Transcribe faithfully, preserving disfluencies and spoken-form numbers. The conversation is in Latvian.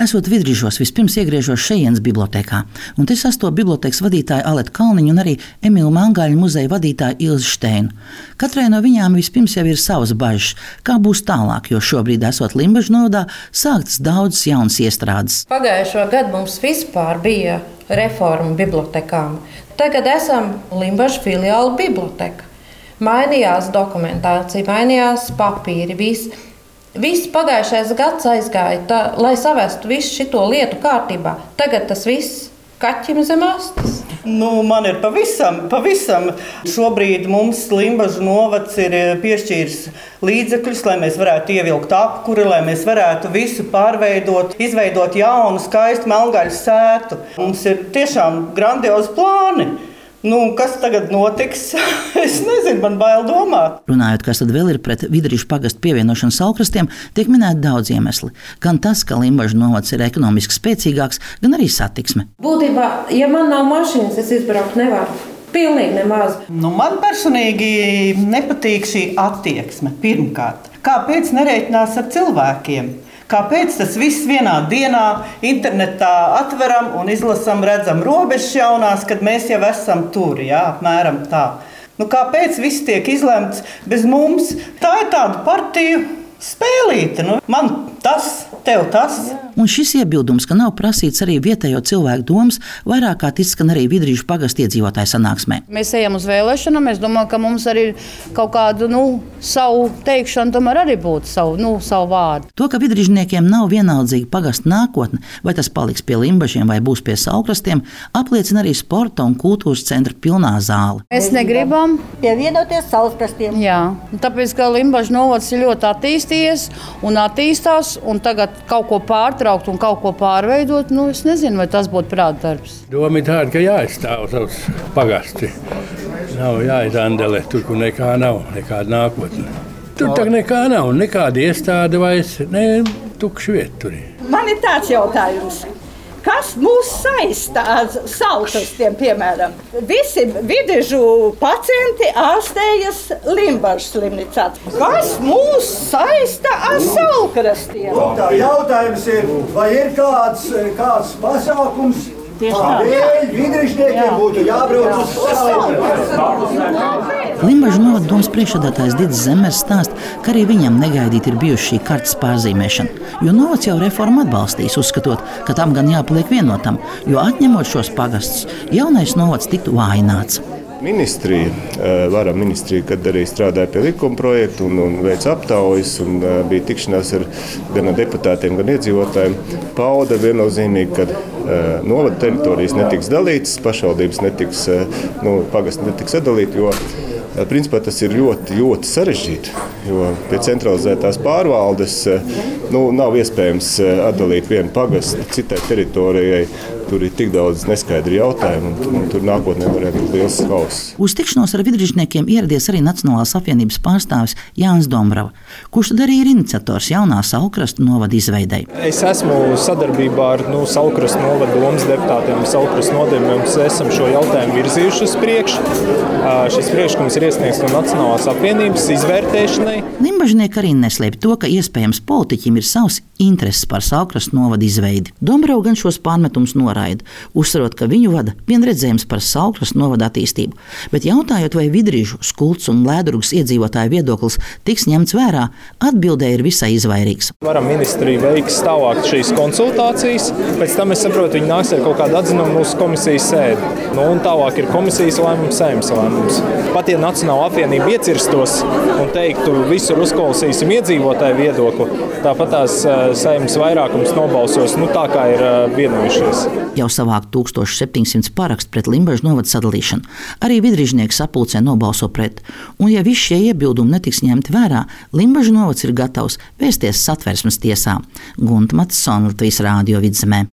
Esot Vidrižos, vispirms iegriežos šejienes bibliotēkā, un te sastopu bibliotēkas vadītāju Aletu Kalniņu un arī Emīlu Melngāļu muzeja vadītāju Ilzi Šteinu. Katrai no viņām vispirms jau ir savas bažas, kā būs tālāk, jo šobrīd, esot Limbažu novadā, sāktas daudzas jaunas iestrādes. Pagājušo gadu mums vispār bija reforma bibliotekām. Tagad esam Limbažu filiāla biblioteka. Mainījās dokumentācija, mainījās papīri, viss. Viss pagājušais gads aizgāja, tā, lai savestu visu šito lietu kārtībā. Tagad tas viss kaķim zem astes. Nu, man ir pavisam, pavisam. Šobrīd mums Limbažu novads ir piešķīris līdzekļus, lai mēs varētu ievilkt apkuri, lai mēs varētu visu pārveidot, izveidot jaunu, skaistu Melngaļas sētu. Mums ir tiešām grandiozi plāni. Nu, kas tagad notiks? Es nezinu, man bail domāt. Runājot, kas tad vēl ir pret Vidrižu pagastu pievienošanu Saulkrastiem, tiek minēti daudz iemesli. Gan tas, ka Limbažu novads ir ekonomiski spēcīgāks, gan arī satiksme. Būtībā, ja man nav mašīnas, es izbraukt nevaru. Pilnīgi nemaz. Nu, man personīgi nepatīk šī attieksme. Pirmkārt, kāpēc nerēķinās ar cilvēkiem? Kāpēc tas viss vienā dienā internetā atveram un izlasam, redzam robežas jaunās, kad mēs jau esam tur, jā, apmēram tā. Nu, kāpēc viss tiek izlemts bez mums? Tā ir tāda partiju spēlīte. Nu, man tas, tev tas. Un šis iebildums, ka nav prasīts arī vietējo cilvēku domas, vairāk kārt izskan arī Vidrižu pagastu iedzīvotāju sanāksmē. Mēs ejam uz vēlēšanām, es domāju, ka mums arī ir kaut kādu nu, savu teikšanu, tomēr arī būtu savu, nu, savu vārdu. To, ka vidrižniekiem nav vienaldzīga pagasta nākotne, vai tas paliks pie Limbažiem vai būs pie Saulkrastiem, apliecina arī sporta un kultūras centra pilnā zāle. Mēs negribam pievienoties Saulkrastiem. Jā, tāpēc, ka Limbažu novads ir ļoti attīstījies un attīstās, un tagad kaut ko pārtraukt un kaut ko pārveidot, nu es nezinu, vai tas būtu prāta darbs. Doma ir tāda, ka jāizstāv savs pagasti. Nav jāizandele tur, kur nekā nav, nekāda nākotne. Tur tā nekā nav, nekāda iestāde vairs, ne tukša vieta tur ir. Man ir tāds jautājums. Kas mūs saista ar Saulkrastiem, piemēram? Visi Vidrižu pacienti ārstējas Limbažu slimnīcā. Kas mūs saista ar Saulkrastiem? Tā jautājums ir, vai ir kāds, kāds pasākums, kādēļ vidrižniekiem būtu jābrauc uz Saulkrastu? Limbažu novada domas priekšsēdētājs Didis Zemmers stāsta, ka arī viņam negaidīti ir bijusi šī kartes pārzīmēšana, jo novads jau reformu atbalstīs, uzskatot, ka tam gan jāpaliek vienotam, jo atņemot šos pagastus, jaunais novads tiktu vājināts. Ministrija, vara ministrija, kad arī strādāja pie likuma projektu un, un veica aptaujas un bija tikšanās ar gan ar deputātiem, gan iedzīvotājiem, pauda viennozīmīgi, ka uh, novada teritorijas netiks dalītas, pašvaldības netiks, uh, nu, pagasti netiks sadalīt, jo uh, principā tas ir ļoti, ļoti sarežģīti, jo pie centralizētās pārvaldes uh, nu, nav iespējams uh, atdalīt vienu pagastu citai teritorijai. Tur ir tik daudz neskaidru jautājumu, un, un tur nākotnē varētu būt liels hauss. Uz tikšanos ar vidrižniekiem ieradies arī Nacionālās apvienības pārstāvis Jānis Dombrava, kurš tad arī ir iniciators jaunā Saulkrastu novada izveidei. Es esmu sadarbībā ar nu, Saulkrastu novada domas deputātiem, Saulkrastu nodaļu, mēs esam šo jautājumu virzījuši uz priekšu. Šis priekšlikums ir iesniegts no Nacionālās apvienības izvērtēšanai. Limbažnieki arī neslēpj to, ka iespējams politiķim ir savs intereses par Saulkrastu novada izveidi. Dombrava gan šos pārmetumus noraida, uzsverot, ka viņu vada vien redzējums par Saulkrastu novada attīstību. Bet jautājot, vai Vidrižu, Skults un Lēdurgas iedzīvotāju viedoklis tiks ņemts vērā, atbildē ir visai izvairīgs. Varam ministrija veiks tālāk šīs konsultācijas, pēc tam es saprotu, viņi nāks ar kaut kādu atzinumu mūsu komisijas sēdi. Nu, un tālāk ir komisijas lēmums, Saeimas lēmums. Pat ja Nacionāla apvienība iecirstos un teiktu, visur uzklausīsim iedzīvotāju viedokli, tāpat tās Saeimas vairākums nobalsos, nu tā kā ir vienojušies. Jau savākt tūkstoš septiņsimt parakstu pret Limbažu novada sadalīšanu. Arī vidrižnieki sapulcē nobalso pret. Un ja visi šie iebildumi netiks ņemti vērā, Limbažu novads ir gatavs vērsties Satversmes tiesā. Gunta Matsona, Latvijas Rādio Vidzemē.